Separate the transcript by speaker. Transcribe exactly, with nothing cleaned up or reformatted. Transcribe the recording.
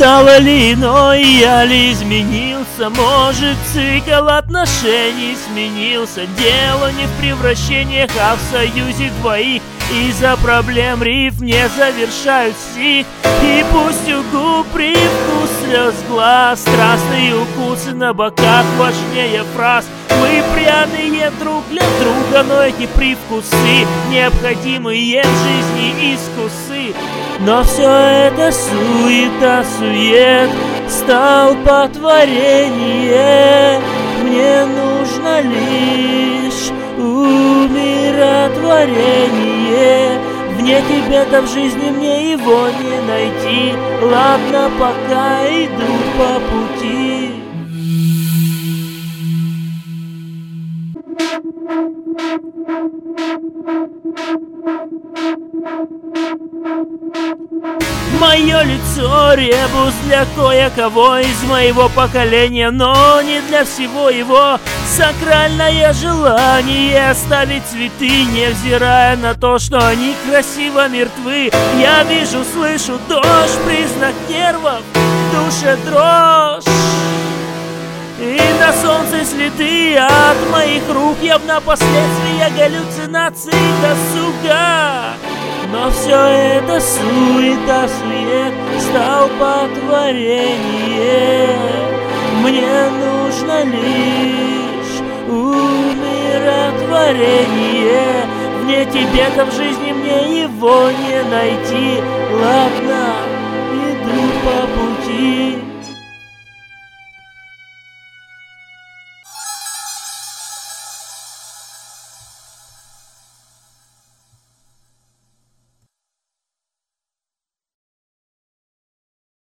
Speaker 1: стала ли иной, я ли изменился? Может, цикл отношений сменился? Дело не в превращениях, а в союзе двоих. Из-за проблем рифм не завершают стих. И пусть у губ привкус слез глаз, страстные укусы на боках важнее фраз. Мы пряные друг для друга, но эти привкусы необходимые в жизни искусы. Но все это суета-сует, столпотворение. Мне нужно лишь умиротворение. Вне тебя-то в жизни мне его не найти. Ладно, пока иду по пути. Мое лицо ребус для кое-кого из моего поколения, но не для всего его. Сакральное желание оставить цветы, невзирая на то, что они красиво мертвы. Я вижу, слышу дождь, признак нервов, в душе дрожь. И на солнце следы от моих рук, явно последствия галлюцинаций досуга. Но все это суета-сует, столпотворение. Мне нужно лишь умиротворение. Вне тебя-то в жизни мне его не найти. Ладно.